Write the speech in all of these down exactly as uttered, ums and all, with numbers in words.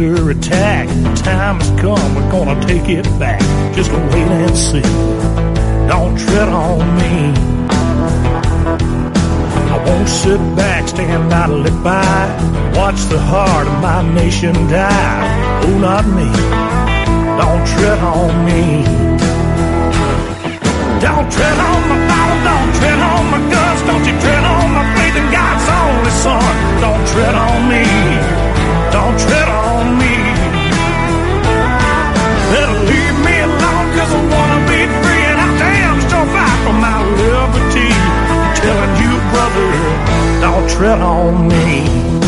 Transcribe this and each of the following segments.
under attack. The time has come, we're gonna take it back. Just wait and see. Don't tread on me. I won't sit back, stand idly by, watch the heart of my nation die. Oh, not me. Don't tread on me. Don't tread on my Bible, don't tread on my guns, don't you tread on my faith in God's only Son. Don't tread on me, don't tread on me. Better leave me alone, cause I wanna be free, and I damn sure fight for my liberty. I'm telling you, brother, don't tread on me.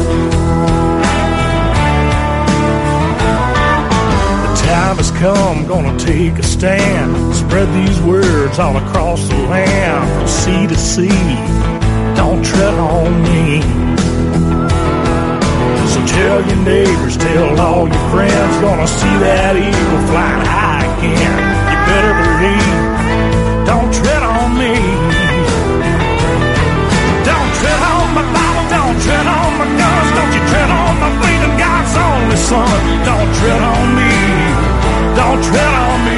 Time has come, gonna take a stand. Spread these words all across the land, from sea to sea. Don't tread on me. So tell your neighbors, tell all your friends, gonna see that eagle flying high again. You better believe, don't tread on me. Don't tread on my Bible, don't tread on my guns, don't you tread on my faith in God's only Son. Don't tread on me. Don't tread on me.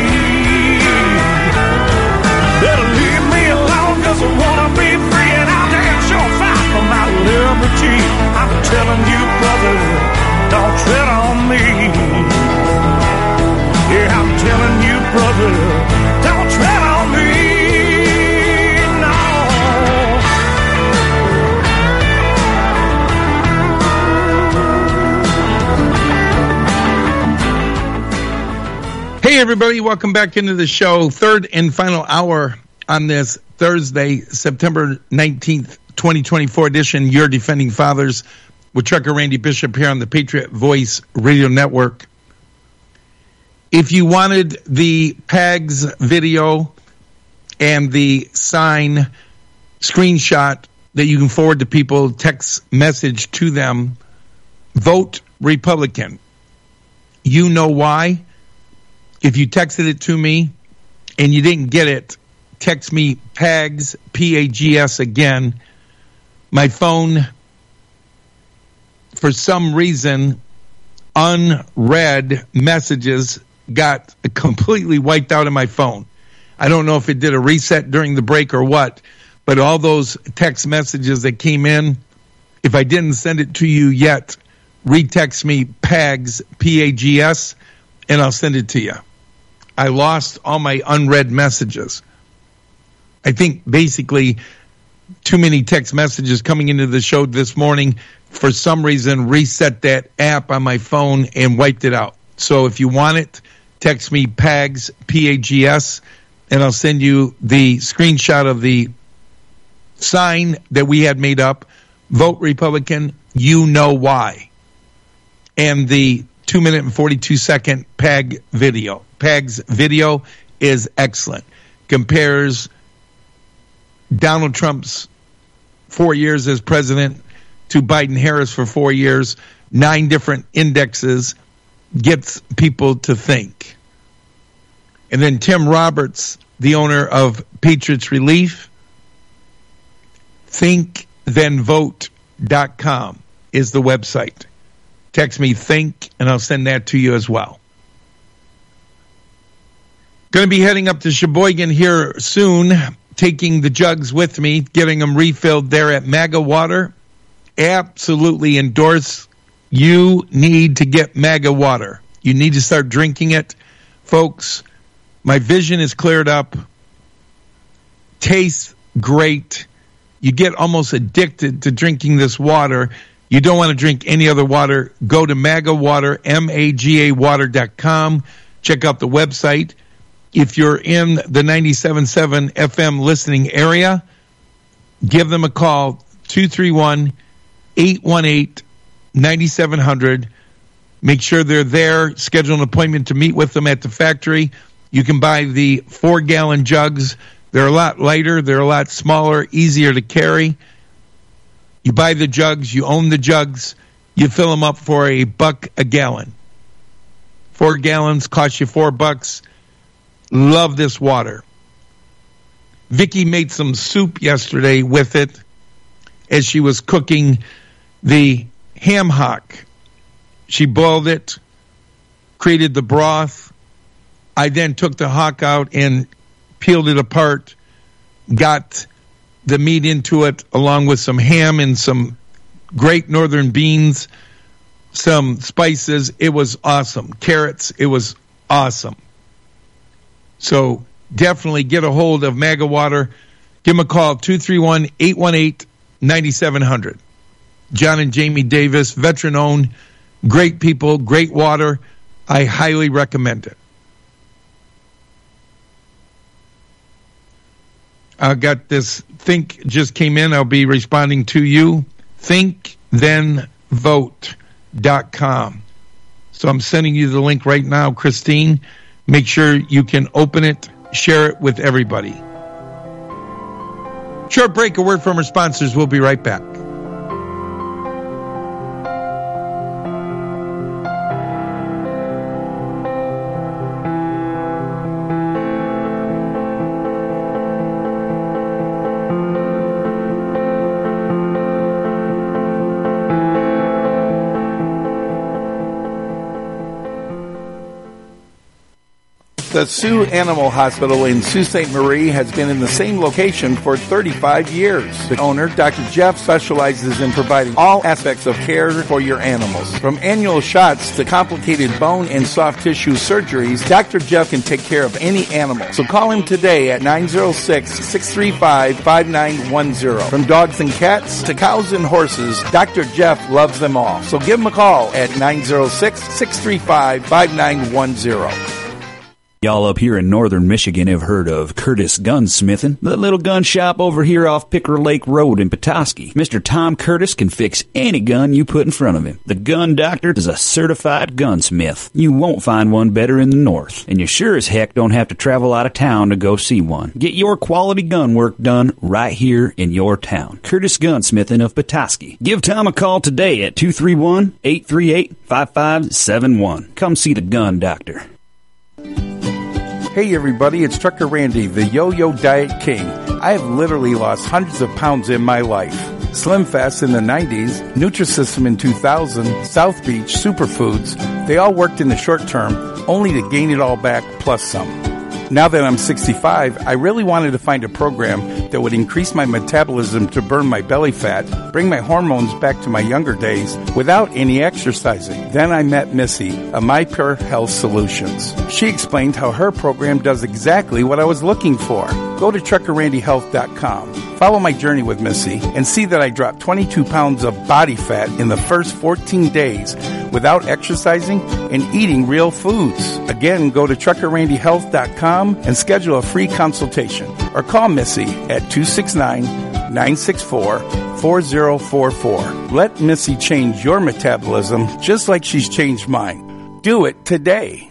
Better leave me alone, cause I wanna be free, and I'll damn sure fight for my liberty. I'm telling you, brother, don't tread on me. Yeah, I'm telling you, brother, don't tread on me. Hey, everybody. Welcome back into the show. Third and final hour on this Thursday, September nineteenth, twenty twenty-four edition, Your Defending Fathers, with Trucker Randy Bishop here on the Patriot Voice Radio Network. If you wanted the P A G S video and the sign screenshot that you can forward to people, text message to them, vote Republican. You know why? If you texted it to me and you didn't get it, text me P A G S, P A G S again. My phone, for some reason, unread messages got completely wiped out of my phone. I don't know if it did a reset during the break or what, but all those text messages that came in, if I didn't send it to you yet, retext me P A G S, P A G S, and I'll send it to you. I lost all my unread messages. I think basically too many text messages coming into the show this morning, for some reason, reset that app on my phone and wiped it out. So if you want it, text me P A G S, P A G S, and I'll send you the screenshot of the sign that we had made up. Vote Republican, you know why. And the two minute and forty-two second P A G video. P A G S video is excellent. Compares Donald Trump's four years as president to Biden-Harris for four years, nine different indexes, gets people to think. And then Tim Roberts, the owner of Patriots Relief, think then vote dot com is the website. Text me think, and I'll send that to you as well. Going to be heading up to Sheboygan here soon, taking the jugs with me, getting them refilled there at MAGA Water. Absolutely endorse. You need to get MAGA Water. You need to start drinking it. Folks, my vision is cleared up. Tastes great. You get almost addicted to drinking this water. You don't want to drink any other water. Go to MAGA Water, M A G A water dot com. Check out the website. If you're in the ninety-seven point seven F M listening area, give them a call, two three one, eight one eight, nine seven zero zero. Make sure they're there. Schedule an appointment to meet with them at the factory. You can buy the four-gallon jugs. They're a lot lighter. They're a lot smaller, easier to carry. You buy the jugs. You own the jugs. You fill them up for a buck a gallon. Four gallons cost you four bucks. Love this water. Vicky made some soup yesterday with it as she was cooking the ham hock. She boiled it, created the broth. I then took the hawk out and peeled it apart, got the meat into it along with some ham and some great northern beans, some spices. It was awesome. Carrots. It was awesome. So definitely get a hold of Maga Water. Give them a call, two three one, eight one eight, nine seven zero zero. John and Jamie Davis, veteran-owned, great people, great water. I highly recommend it. I got this. Think just came in. I'll be responding to you. think then vote dot com. So I'm sending you the link right now, Christine. Make sure you can open it, share it with everybody. Short break, a word from our sponsors. We'll be right back. The Sioux Animal Hospital in Sault Ste. Marie has been in the same location for thirty-five years. The owner, Doctor Jeff, specializes in providing all aspects of care for your animals. From annual shots to complicated bone and soft tissue surgeries, Doctor Jeff can take care of any animal. So call him today at nine oh six, six three five, five nine one zero. From dogs and cats to cows and horses, Doctor Jeff loves them all. So give him a call at nine oh six, six three five, five nine one zero. Y'all up here in northern Michigan have heard of Curtis Gunsmithing, the little gun shop over here off Picker Lake Road in Petoskey. Mister Tom Curtis can fix any gun you put in front of him. The Gun Doctor is a certified gunsmith. You won't find one better in the north, and you sure as heck don't have to travel out of town to go see one. Get your quality gun work done right here in your town. Curtis Gunsmithing of Petoskey. Give Tom a call today at two three one, eight three eight, five five seven one. Come see the Gun Doctor. Hey everybody, it's Trucker Randy, the Yo-Yo Diet King. I have literally lost hundreds of pounds in my life. Slim Fast in the nineties, Nutrisystem in two thousand, South Beach, Superfoods, they all worked in the short term, only to gain it all back plus some. Now that I'm sixty-five, I really wanted to find a program that would increase my metabolism to burn my belly fat, bring my hormones back to my younger days without any exercising. Then I met Missy of My Pure Health Solutions. She explained how her program does exactly what I was looking for. Go to trucker randy health dot com. Follow my journey with Missy and see that I dropped twenty-two pounds of body fat in the first fourteen days without exercising and eating real foods. Again, go to trucker randy health dot com and schedule a free consultation or call Missy at two six nine, nine six four, four zero four four. Let Missy change your metabolism just like she's changed mine. Do it today.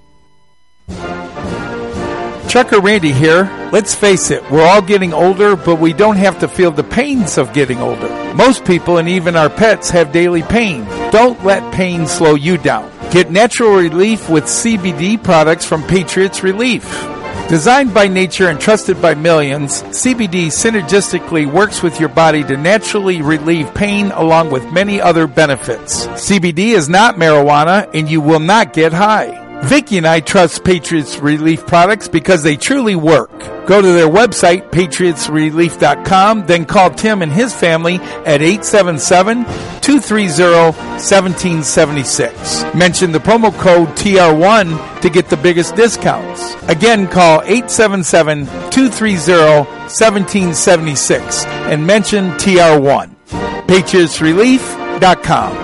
Trucker Randy here. Let's face it, we're all getting older, but we don't have to feel the pains of getting older. Most people and even our pets have daily pain. Don't let pain slow you down. Get natural relief with C B D products from Patriots Relief. Designed by nature and trusted by millions, C B D synergistically works with your body to naturally relieve pain along with many other benefits. C B D is not marijuana and you will not get high. Vicki and I trust Patriots Relief products because they truly work. Go to their website, patriots relief dot com, then call Tim and his family at eight seven seven, two three zero, one seven seven six. Mention the promo code T R one to get the biggest discounts. Again, call eight seven seven, two three zero, one seven seven six and mention T R one. patriots relief dot com.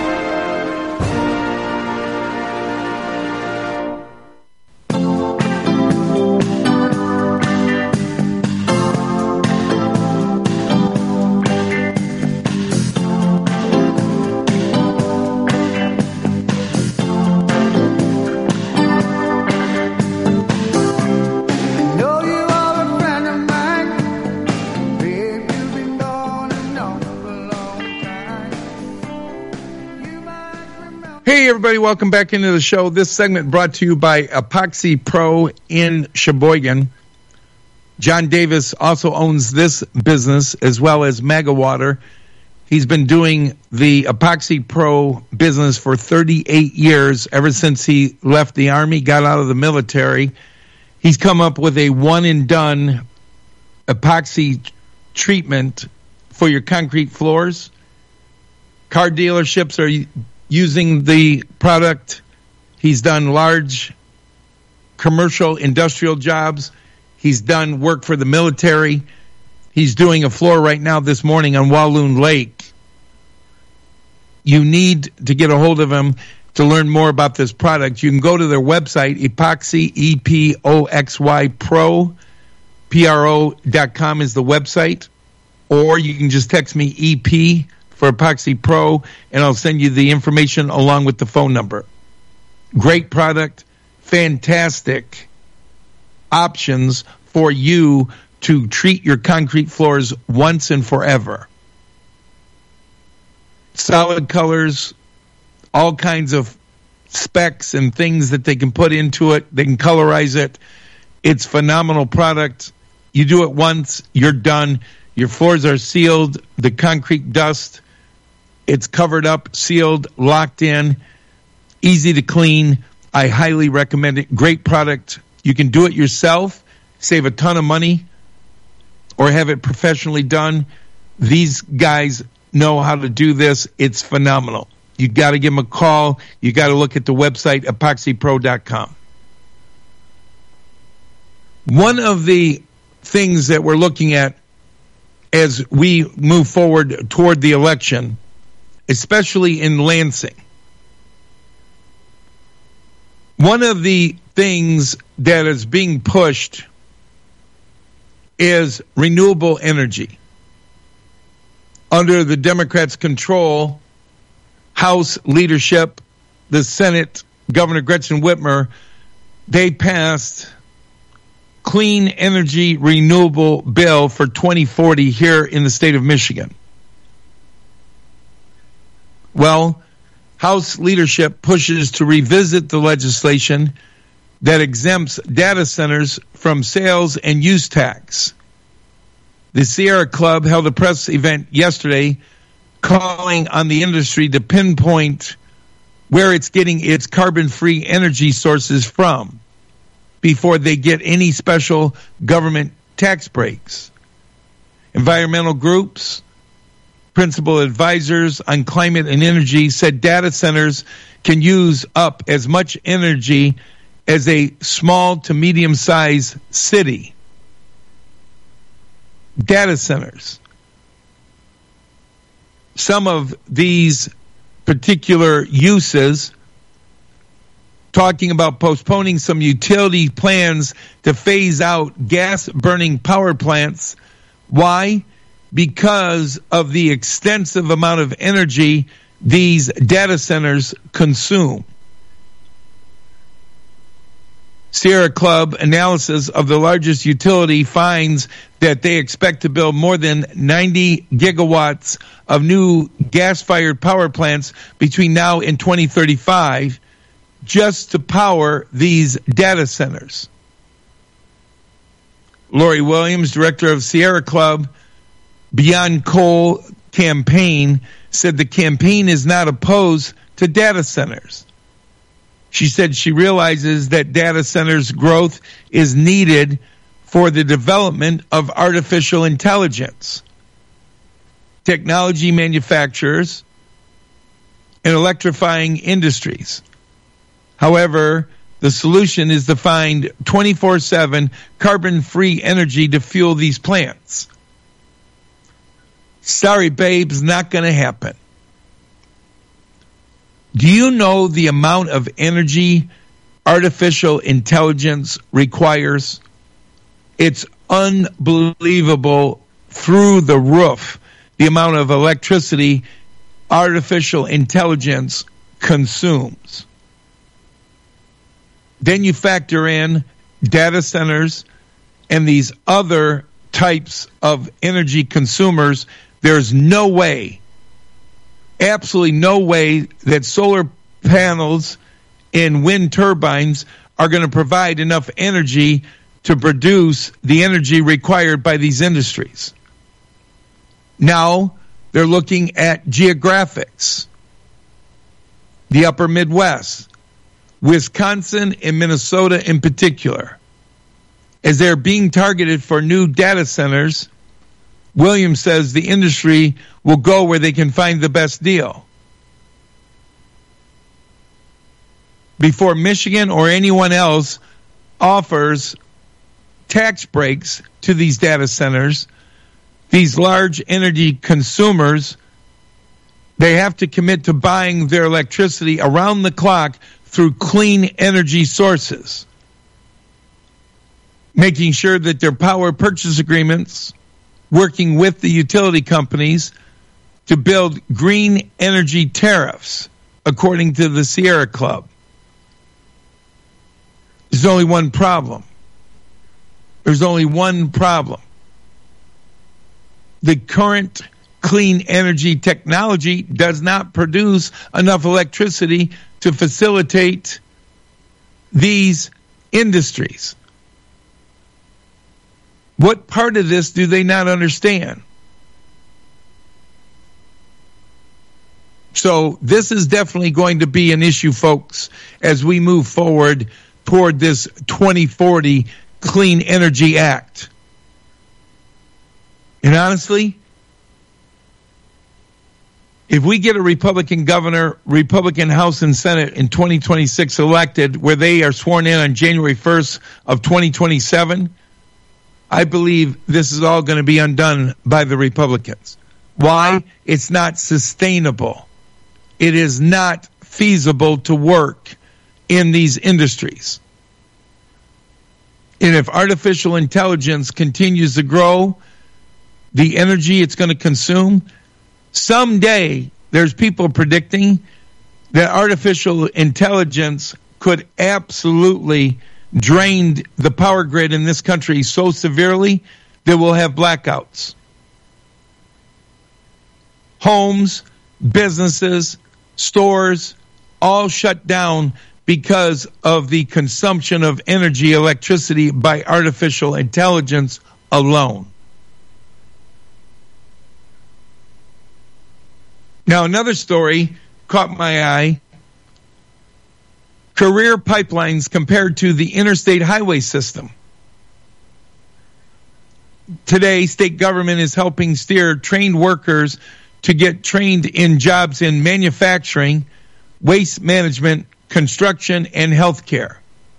Hey everybody, welcome back into the show. This segment brought to you by Epoxy Pro in Sheboygan. John Davis also owns this business as well as Maga Water. He's been doing the Epoxy Pro business for thirty-eight years, ever since he left the Army, got out of the military. He's come up with a one-and-done epoxy treatment for your concrete floors. Car dealerships are using the product. He's done large commercial, industrial jobs. He's done work for the military. He's doing a floor right now this morning on Walloon Lake. You need to get a hold of him to learn more about this product. You can go to their website, Epoxy, E P O X Y, Pro, P R O dot com is the website. Or you can just text me E P for Epoxy Pro, and I'll send you the information along with the phone number. Great product, fantastic options for you to treat your concrete floors once and forever. Solid colors, all kinds of specs and things that they can put into it. They can colorize it. It's phenomenal product. You do it once, you're done. Your floors are sealed. The concrete dust, it's covered up, sealed, locked in, easy to clean. I highly recommend it. Great product. You can do it yourself, save a ton of money, or have it professionally done. These guys know how to do this. It's phenomenal. You got to give them a call. You got to look at the website, epoxy pro dot com. One of the things that we're looking at as we move forward toward the election, especially in Lansing, one of the things that is being pushed is renewable energy. Under the Democrats' control, House leadership, the Senate, Governor Gretchen Whitmer, they passed clean energy renewable bill for twenty forty here in the state of Michigan. Well, House leadership pushes to revisit the legislation that exempts data centers from sales and use tax. The Sierra Club held a press event yesterday calling on the industry to pinpoint where it's getting its carbon-free energy sources from before they get any special government tax breaks. Environmental groups, principal advisors on climate and energy said data centers can use up as much energy as a small to medium-sized city. Data centers. Some of these particular uses, talking about postponing some utility plans to phase out gas-burning power plants. Why? Because of the extensive amount of energy these data centers consume. Sierra Club analysis of the largest utility finds that they expect to build more than ninety gigawatts of new gas-fired power plants between now and twenty thirty-five just to power these data centers. Lori Williams, director of Sierra Club Beyond Coal campaign, said the campaign is not opposed to data centers. She said she realizes that data centers growth is needed for the development of artificial intelligence, technology manufacturers, and electrifying industries. However, the solution is to find twenty-four seven carbon-free energy to fuel these plants. Sorry, babes, not going to happen. Do you know the amount of energy artificial intelligence requires? It's unbelievable, through the roof, the amount of electricity artificial intelligence consumes. Then you factor in data centers and these other types of energy consumers. There's no way, absolutely no way, that solar panels and wind turbines are going to provide enough energy to produce the energy required by these industries. Now, They're looking at geographics, the upper Midwest, Wisconsin and Minnesota in particular. As they're being targeted for new data centers, Williams says the industry will go where they can find the best deal. Before Michigan or anyone else offers tax breaks to these data centers, these large energy consumers, they have to commit to buying their electricity around the clock through clean energy sources, making sure that their power purchase agreements, working with the utility companies to build green energy tariffs, according to the Sierra Club. There's only one problem. There's only one problem. The current clean energy technology does not produce enough electricity to facilitate these industries. What part of this do they not understand? So this is definitely going to be an issue, folks, as we move forward toward this twenty forty Clean Energy Act. And honestly, if we get a Republican governor, Republican House and Senate in twenty twenty-six elected, where they are sworn in on January first of twenty twenty-seven, I believe this is all going to be undone by the Republicans. Why? It's not sustainable. It is not feasible to work in these industries. And if artificial intelligence continues to grow, the energy it's going to consume, someday there's people predicting that artificial intelligence could absolutely drain the power grid in this country so severely that we'll have blackouts. Homes, businesses, stores, all shut down because of the consumption of energy, electricity by artificial intelligence alone. Now, another story caught my eye. Career pipelines compared to the interstate highway system. Today, state government is helping steer trained workers to get trained in jobs in manufacturing, waste management, construction, and healthcare.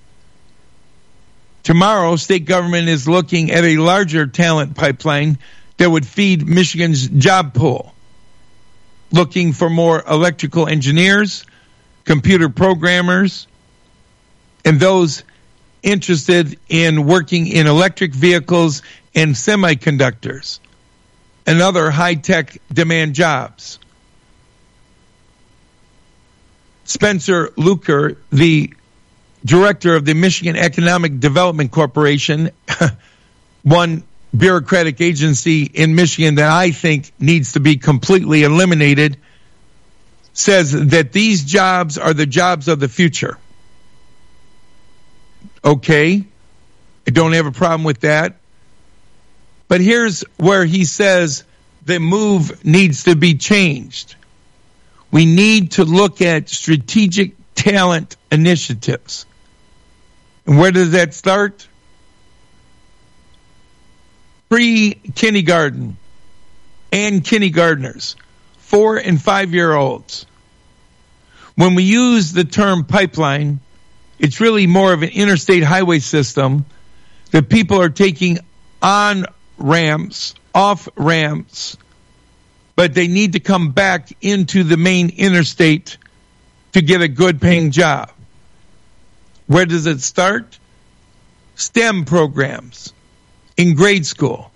Tomorrow, state government is looking at a larger talent pipeline that would feed Michigan's job pool, looking for more electrical engineers, computer programmers, and those interested in working in electric vehicles and semiconductors and other high-tech demand jobs. Spencer Luker, the director of the Michigan Economic Development Corporation, one bureaucratic agency in Michigan that I think needs to be completely eliminated, says that these jobs are the jobs of the future. Okay, I don't have a problem with that. But here's where he says the move needs to be changed. We need to look at strategic talent initiatives. And where does that start? Pre-kindergarten and kindergartners, four and five-year-olds. When we use the term pipeline, it's really more of an interstate highway system that people are taking on ramps, off ramps, but they need to come back into the main interstate to get a good paying job. Where does it start? STEM programs in grade school.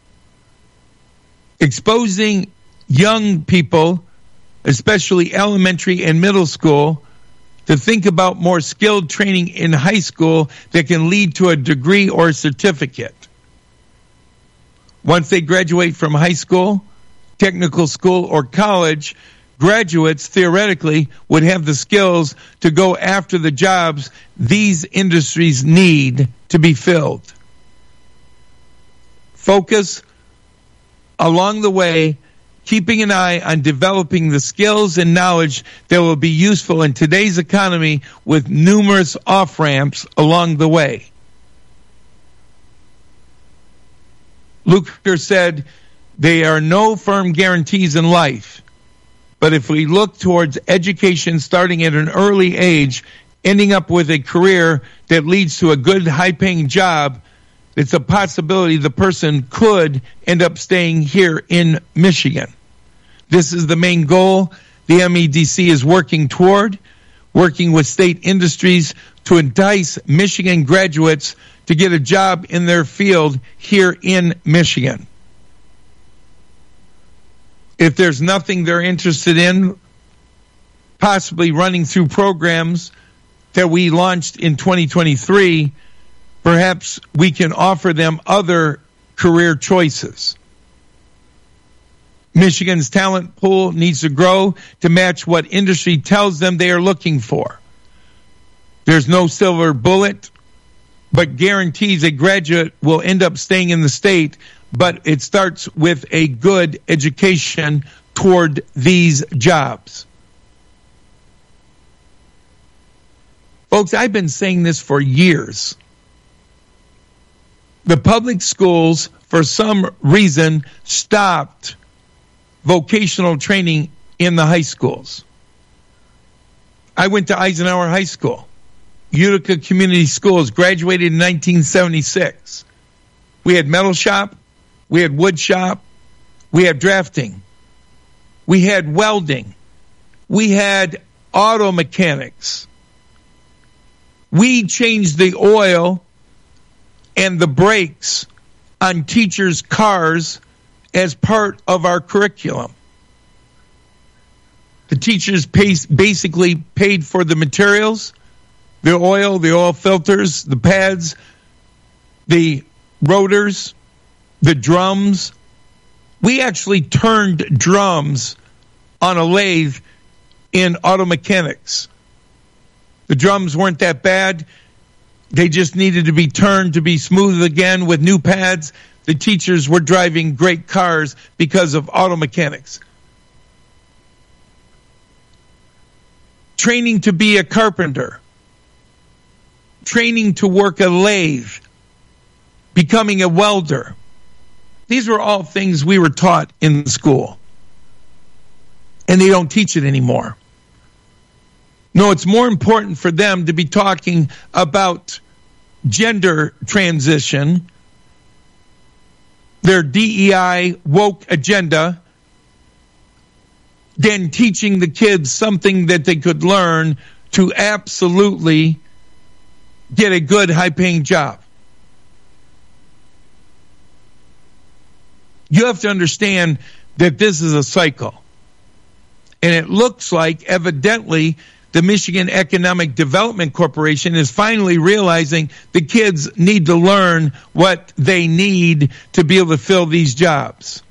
Exposing young people, especially elementary and middle school, to think about more skilled training in high school that can lead to a degree or a certificate. Once they graduate from high school, technical school, or college, graduates theoretically would have the skills to go after the jobs these industries need to be filled. Focus along the way keeping an eye on developing the skills and knowledge that will be useful in today's economy with numerous off-ramps along the way. Luker said, there are no firm guarantees in life, but if we look towards education starting at an early age, ending up with a career that leads to a good, high-paying job, it's a possibility the person could end up staying here in Michigan. This is the main goal the M E D C is working toward, working with state industries to entice Michigan graduates to get a job in their field here in Michigan. If there's nothing they're interested in, possibly running through programs that we launched in twenty twenty-three, perhaps we can offer them other career choices. Michigan's talent pool needs to grow to match what industry tells them they are looking for. There's no silver bullet, but guarantees a graduate will end up staying in the state, but it starts with a good education toward these jobs. Folks, I've been saying this for years. The public schools, for some reason, stopped vocational training in the high schools. I went to Eisenhower High School. Utica Community Schools, graduated in nineteen seventy-six. We had metal shop, we had wood shop, we had drafting, we had welding, we had auto mechanics. We changed the oil and the brakes on teachers' cars as part of our curriculum. The teachers pay, basically paid for the materials, the oil, the oil filters, the pads, the rotors, the drums. We actually turned drums on a lathe in auto mechanics. The drums weren't that bad. They just needed to be turned to be smooth again with new pads. The teachers were driving great cars because of auto mechanics. Training to be a carpenter. Training to work a lathe. Becoming a welder. These were all things we were taught in school. And they don't teach it anymore. No, it's more important for them to be talking about gender transition, their D E I woke agenda, than teaching the kids something that they could learn to absolutely get a good, high-paying job. You have to understand that this is a cycle. And it looks like, evidently, the Michigan Economic Development Corporation is finally realizing the kids need to learn what they need to be able to fill these jobs.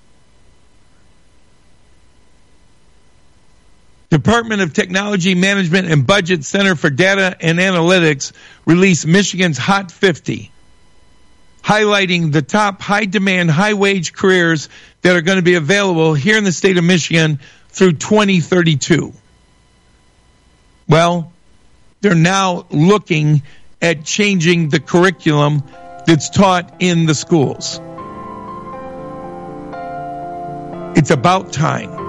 Department of Technology Management and Budget Center for Data and Analytics released Michigan's Hot fifty, highlighting the top high-demand, high-wage careers that are going to be available here in the state of Michigan through twenty thirty-two. Well, they're now looking at changing the curriculum that's taught in the schools. It's about time.